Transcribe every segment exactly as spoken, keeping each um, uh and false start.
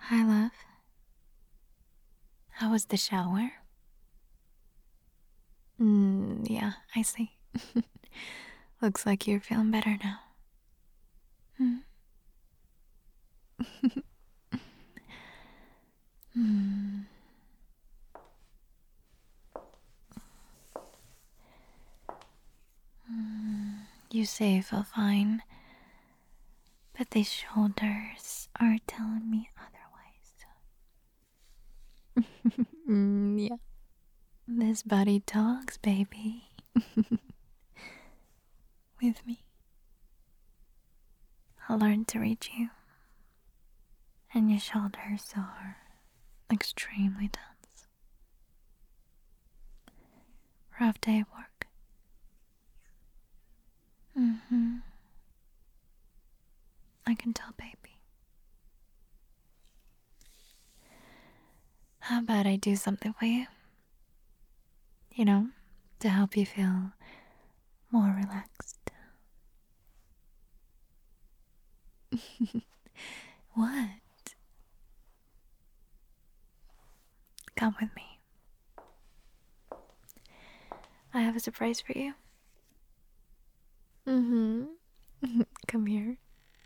Hi, love. How was the shower? Mm, yeah, I see. Looks like you're feeling better now. Hmm. Hmm. Hmm. You say I feel fine, but these shoulders are telling me otherwise. mm, yeah. This body talks, baby. With me. I'll learn to reach you. And your shoulders are extremely tense. Rough day at work. Mm-hmm. I can tell, baby. How about I do something for you? You know, to help you feel more relaxed. What? Come with me. I have a surprise for you. Mm-hmm. Come here.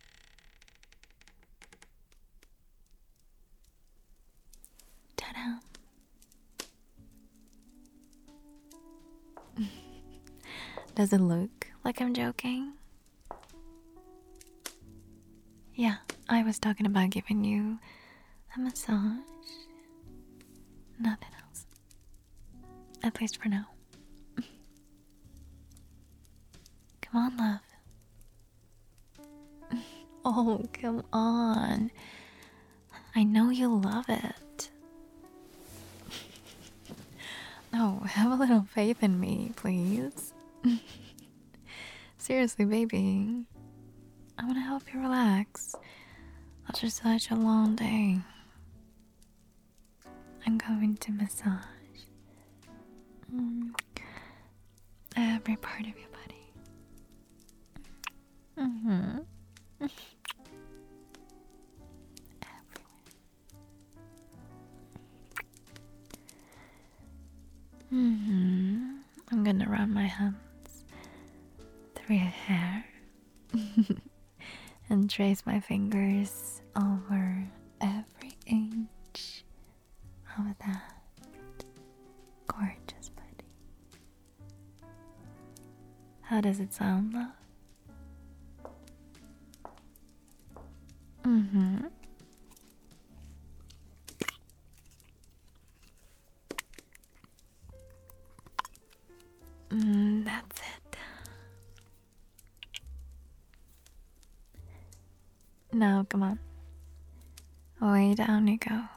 Ta-da. Does it look like I'm joking? Yeah, I was talking about giving you a massage. Nothing else. At least for now. Come on, love. Oh, come on. I know you'll love it. No, have a little faith in me, please. Seriously, baby. I want to help you relax after such a long day. I'm going to massage mm, every part of your body. Mm-hmm. Everywhere. Mm-hmm. I'm gonna run my hands through your hair and trace my fingers over every inch of that gorgeous body. How does it sound, love? Mm-hmm. Mm, that's it. Now, come on. Way down you go.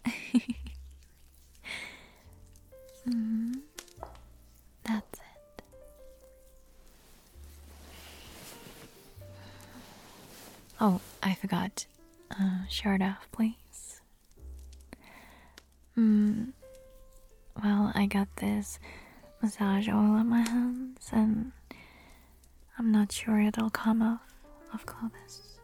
mm, that's it. Oh, I forgot. Uh, shirt off, please. Hmm. Well, I got this massage oil on my hands, and I'm not sure it'll come off of clothes.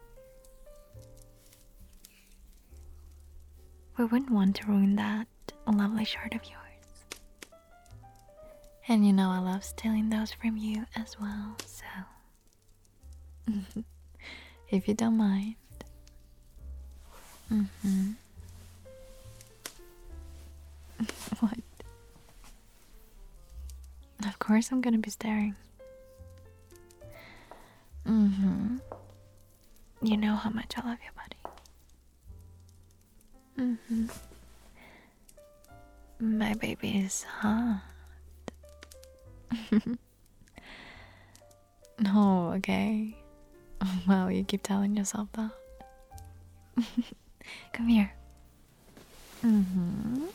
We wouldn't want to ruin that lovely shirt of yours. And you know I love stealing those from you as well, so if you don't mind. Mm-hmm. What? Of course I'm gonna be staring. Mm-hmm. You know how much I love your body. Mm-hmm. My baby is hot. No, okay. Wow, you keep telling yourself that. Come here. Mm-hmm.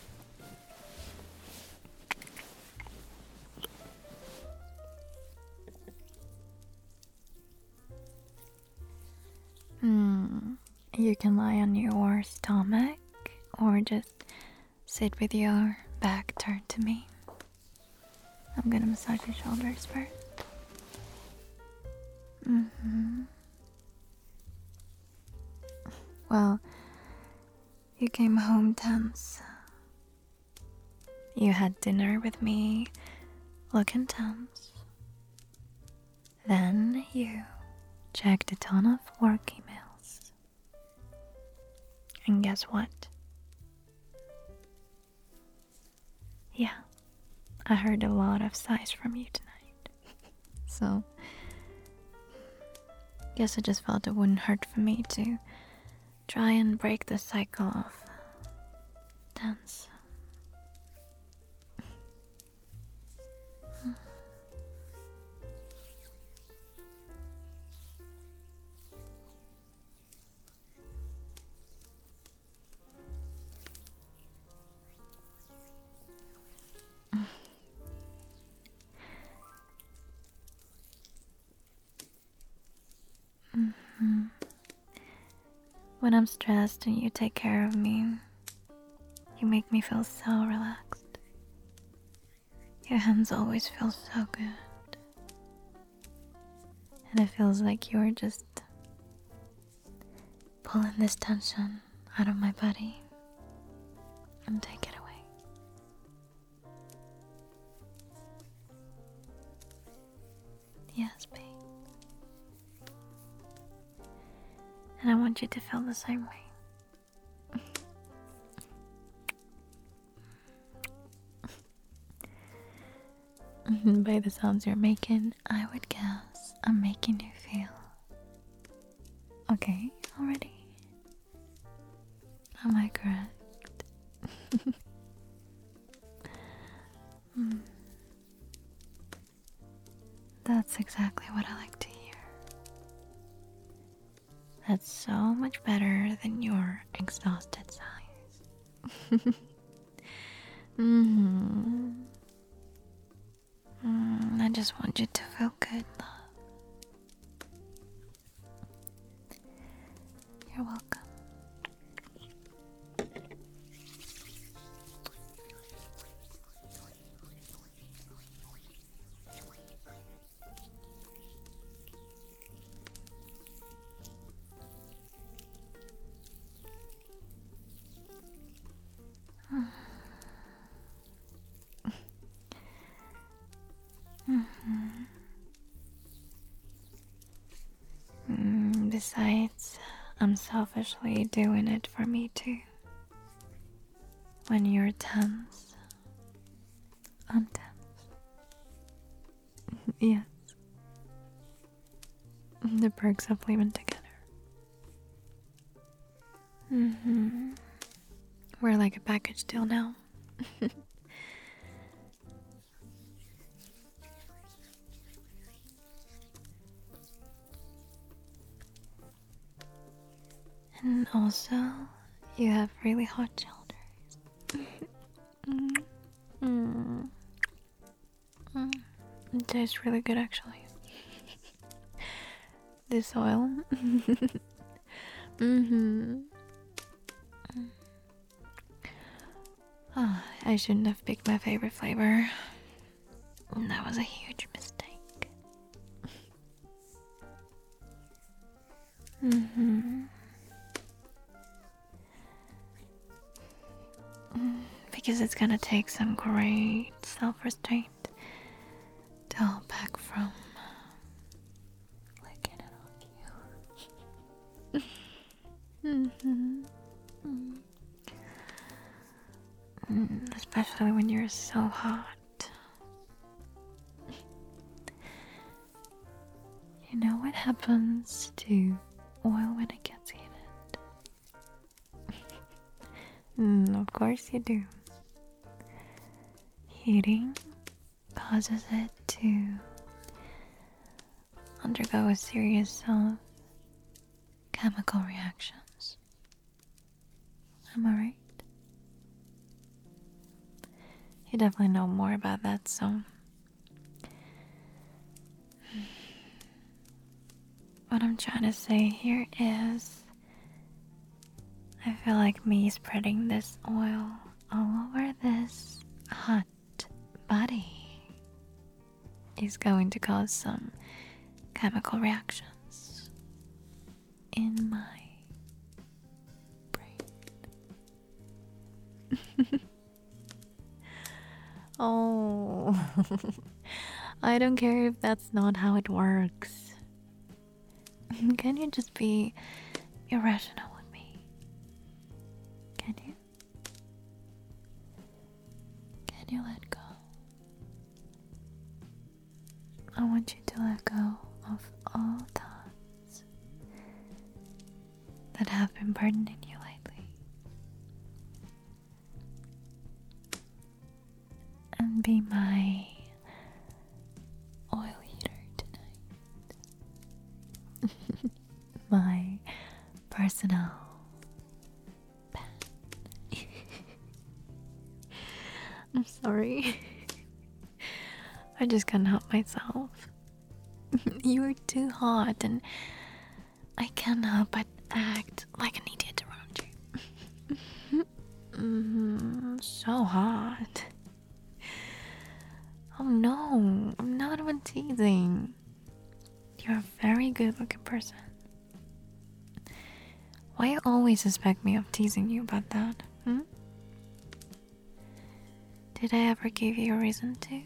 Hmm. You can lie on your stomach or just sit with your back turned to me. I'm gonna massage your shoulders first. Mm-hmm. Well, You came home tense. You had dinner with me, looking tense. Then you checked a ton of work emails. And guess what? Yeah, I heard a lot of sighs from you tonight. So, guess I just felt it wouldn't hurt for me to try and break the cycle of dance. Mm-hmm. When I'm stressed and you take care of me, you make me feel so relaxed. Your hands always feel so good. And it feels like you're just pulling this tension out of my body and take it away. Yes, babe. And I want you to feel the same way. By the sounds you're making, I would guess I'm making you feel okay already. Am I correct? mm. That's exactly what I like to hear. That's so much better than your exhausted sighs. mm-hmm. mm, I just want you to feel good, love. You're welcome. Mm-hmm. Mm, besides, I'm selfishly doing it for me too. When you're tense, I'm tense. Yes. The perks of living together. Mm-hmm. We're like a package deal now. And also, you have really hot shoulders. mm. Mm. Mm. It tastes really good, actually. This oil. mm-hmm. Oh, I shouldn't have picked my favorite flavor. That was a huge mistake. mm-hmm. Because it's gonna take some great self-restraint to hold back from licking it off you. mm-hmm. mm. Mm, especially when you're so hot. You know what happens to oil when it gets heated? mm, of course you do. Heating causes it to undergo a series of chemical reactions. Am I right? You definitely know more about that, so what I'm trying to say here is I feel like me spreading this oil all over this hot body is going to cause some chemical reactions in my brain. Oh, I don't care if that's not how it works. Can you just be irrational with me? Can you? Can you let go? I want you to let go of all thoughts that have been burdening you lately. And be my oil heater tonight. My personal pet. I'm sorry. I just can't help myself. You're too hot and I can't help but act like an idiot around you. mm, so hot. Oh no, I'm not even teasing. You're a very good looking person. Why you always suspect me of teasing you about that? Hmm? Did I ever give you a reason to?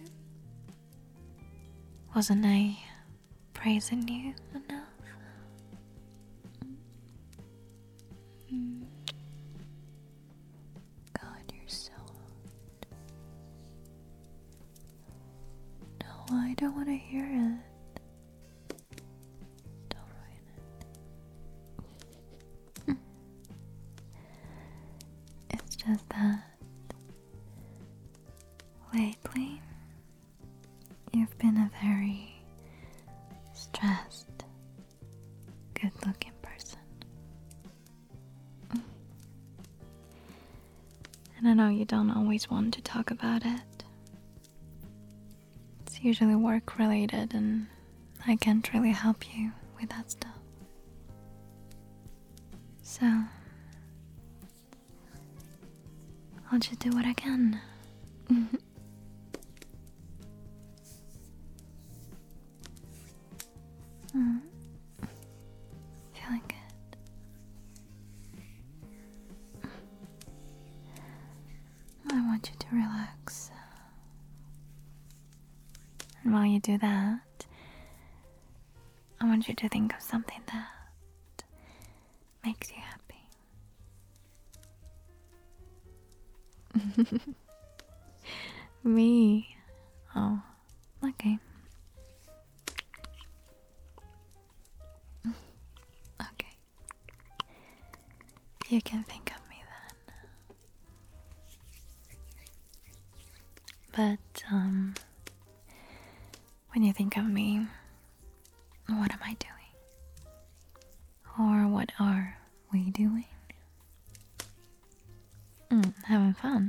Wasn't I praising you enough? Mm. God, you're so hot. No, I don't want to hear it. Don't ruin it. It's just that lately you've been a very stressed, good-looking person. And I know you don't always want to talk about it. It's usually work-related and I can't really help you with that stuff. So, I'll just do what I can. Mm. Feeling good. I want you to relax. And while you do that, I want you to think of something that makes you happy. Me? Oh, okay. Okay. You can think of me then. But, um, when you think of me, what am I doing? Or what are we doing? Mm, having fun.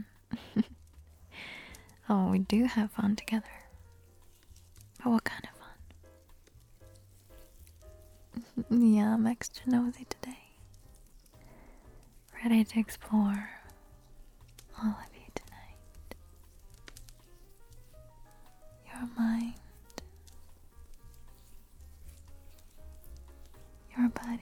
Oh, we do have fun together. But what kind of fun? Yeah, I'm extra nosy today. Ready to explore all of you tonight. Your mind, your body.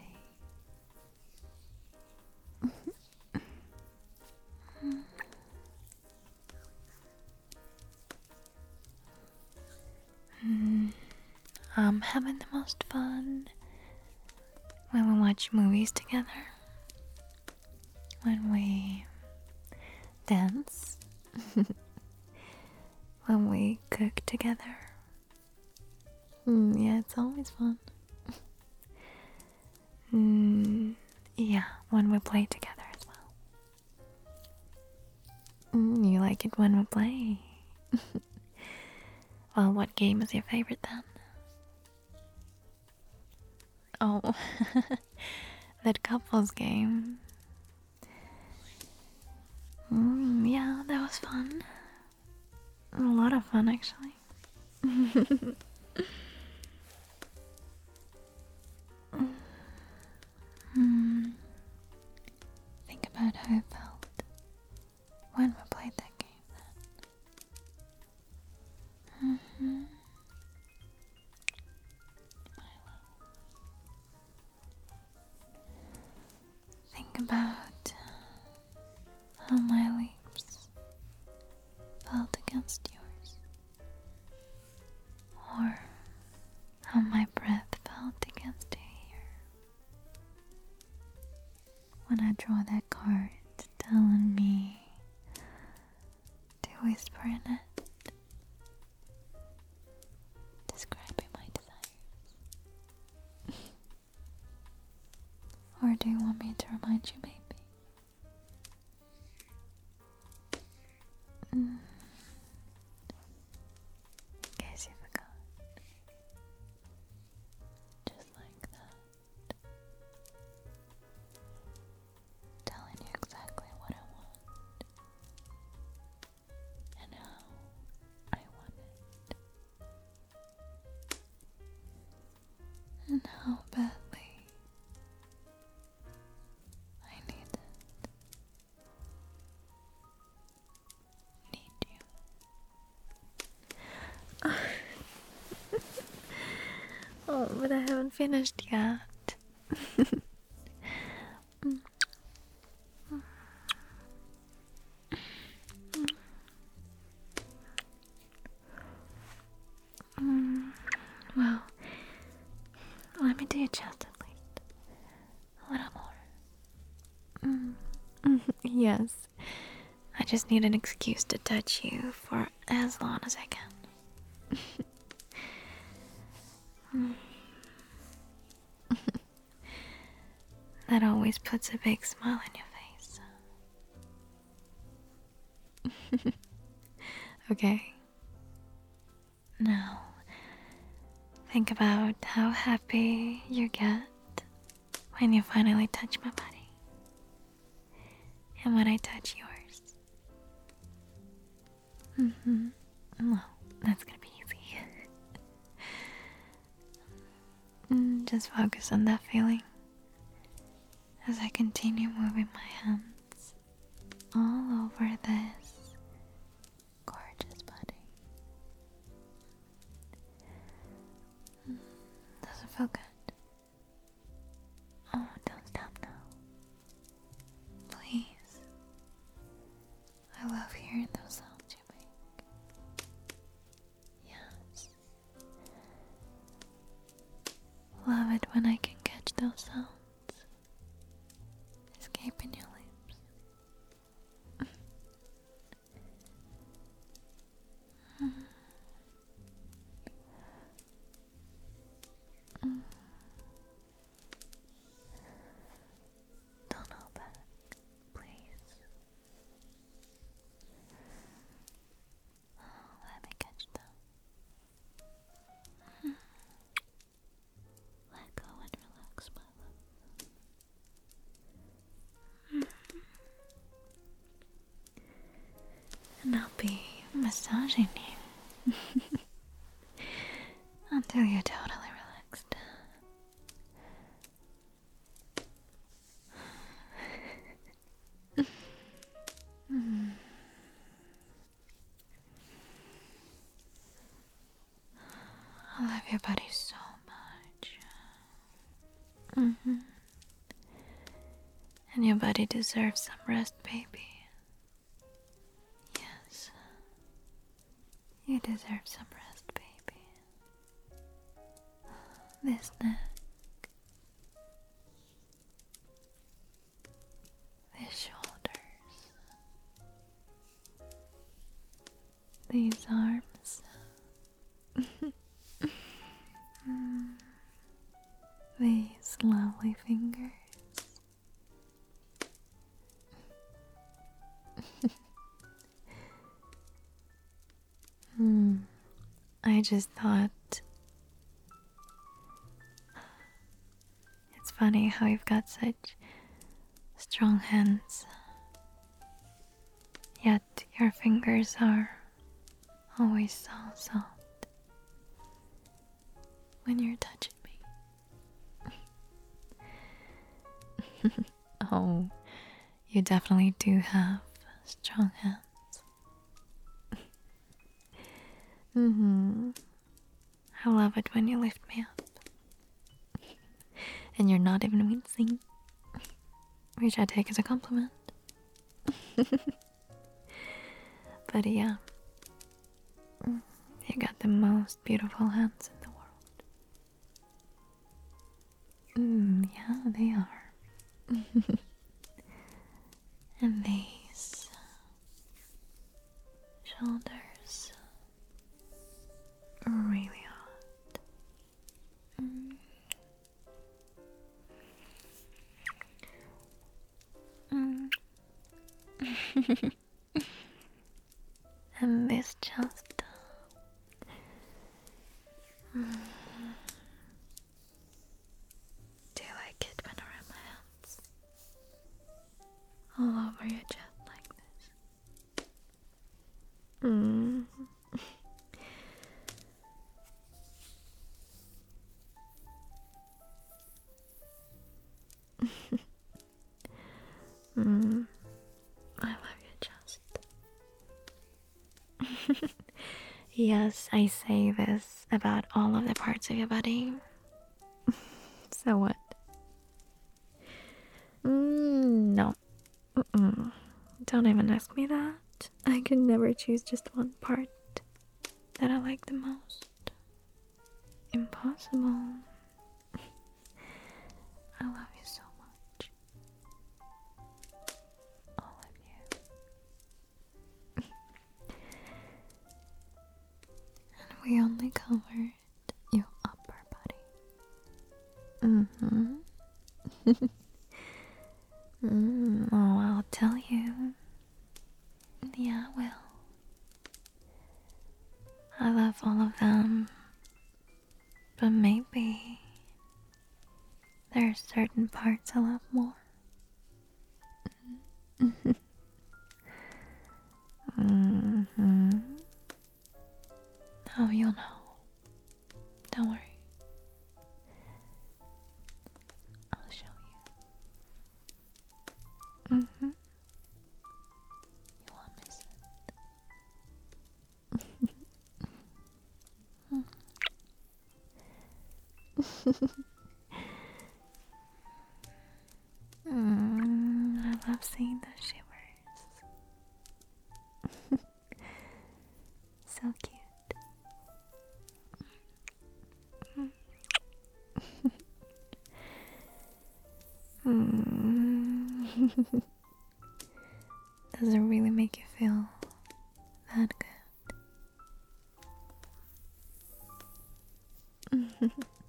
mm, I'm having the most fun when we watch movies together. When we dance. When we cook together. Mm, yeah, it's always fun. mm, yeah, when we play together as well. Mm, you like it when we play? Well, what game is your favorite then? Oh, that couples game. Mm, yeah, that was fun. A lot of fun, actually. mm. Think about how it felt when we played that game then. Mm-hmm. Think about how my when I draw that card telling me to whisper in it, describing my desires? Or do you want me to remind you, maybe? Mm. In case you forgot. Just like that. Telling you exactly what I want. And how I want it. And how badly I need it. Need you. Oh, but I haven't finished yet. Mm, well, let me do your chest at least. A little more. Mm. Mm, yes. I just need an excuse to touch you for as long as I can. Mm. That always puts a big smile on your face. Okay. Now, think about how happy you get when you finally touch my body. And when I touch yours. Mm-hmm. Well, that's gonna be easy. Mm, just focus on that feeling as I continue moving my hands all over this gorgeous body. Mm, does it feel good? Oh, don't stop now. Please. I love hearing those sounds you make. Yes. Love it when I can catch those sounds escaping your lips. Mm. Mm. Don't hold back, please. Oh, let me catch them. Mm. Let go and relax, my love. Mm. And I'll be massaging you until you're totally relaxed. Mm. I love your body so much. Mm-hmm. And your body deserves some rest, baby. Yes. You deserve some rest, baby. This neck. These shoulders. These arms. Mm. These lovely fingers. Hmm. I just thought it's funny how you've got such strong hands, yet your fingers are always so soft when you're touching me. Oh, you definitely do have strong hands. Mm-hmm. I love it when you lift me up. And you're not even wincing, which I take as a compliment. But yeah, you got the most beautiful hands in the world. Mm, yeah, they are. And these shoulders are really hot. Mm. Mm. And this just mm. Do you like it when I rub my hands all over your chest like this? Mm. mm. I love your chest. Yes, I say this about all of the parts of your body. So what? Mm, no. Mm-mm. Don't even ask me that. I could never choose just one part that I like the most. Impossible. I love you so much. All of you. And we only covered your upper body. Mm-hmm. mm, oh, I'll tell you. Yeah, I will. I love all of them. But maybe there are certain parts I love more. mm-hmm. Oh, you'll know. Don't worry. I'll show you. Mm-hmm. You won't miss it. mm, I love seeing the shivers. So cute. mm. Does it really make you feel that good?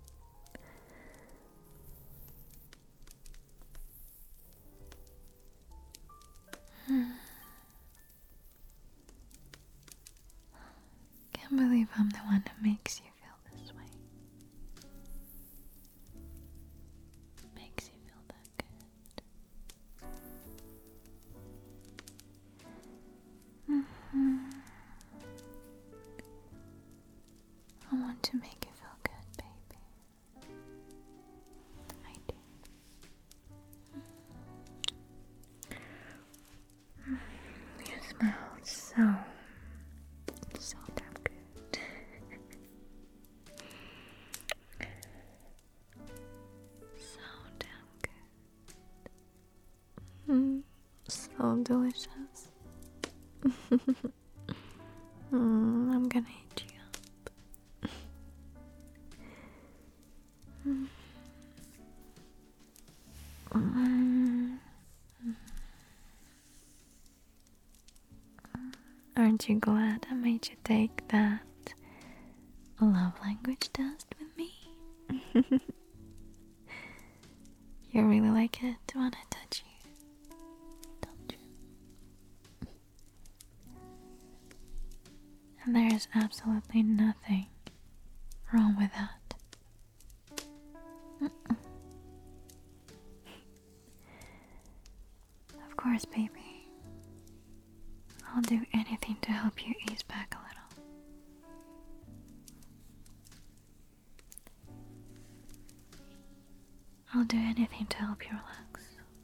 Can't believe I'm the one who makes you feel this way. Makes you feel that good. Mm-hmm. I want to make you feel good, baby. I do. You smell so, so damn good. So damn good. Mm, so delicious. mm, I'm gonna eat you up. mm. Mm. Aren't you glad I made you take that love language test with me? You really like it when I touch you, don't you? And there is absolutely nothing wrong with that. Mm-mm. Of course, baby. I'll do anything to help you ease back a little. I'll do anything to help you relax.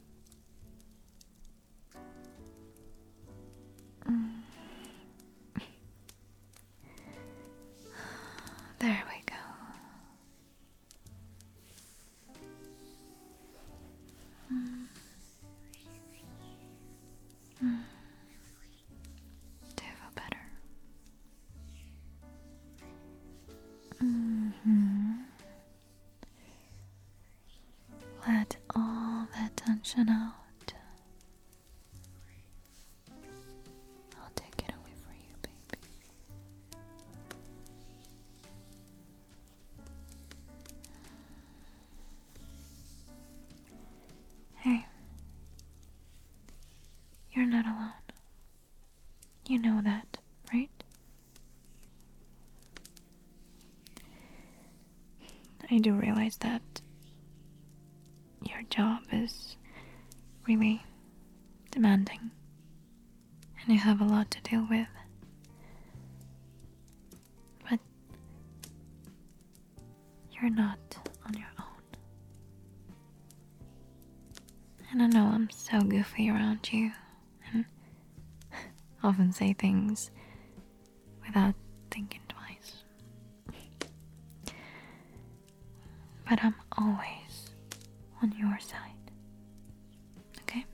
Mm. There we go. Mm. Mm. Do you feel better? Mm-hmm. Let all that tension out. You know that, right? I do realize that your job is really demanding and you have a lot to deal with. But you're not on your own. And I know I'm so goofy around you and often say things without thinking twice. But I'm always on your side. Okay?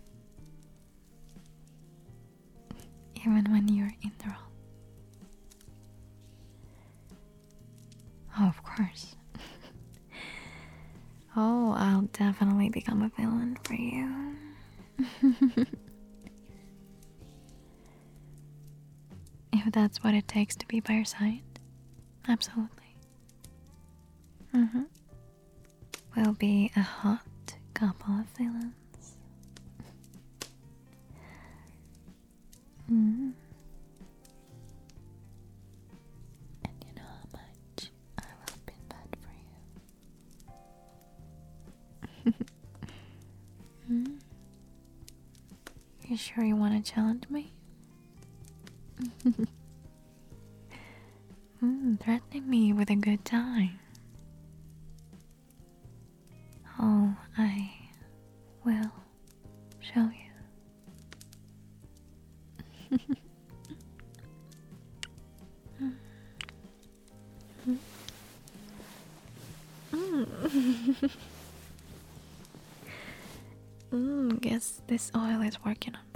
Even when you're in the wrong. Oh, of course. Oh, I'll definitely become a villain for you. If that's what it takes to be by your side, absolutely. Mm-hmm. We'll be a hot couple of villains. Mm. And you know how much I will be bad for you. Mm. You sure you want to challenge me? mm, threatening me with a good time. Oh, I will show you. mm, guess this oil is working on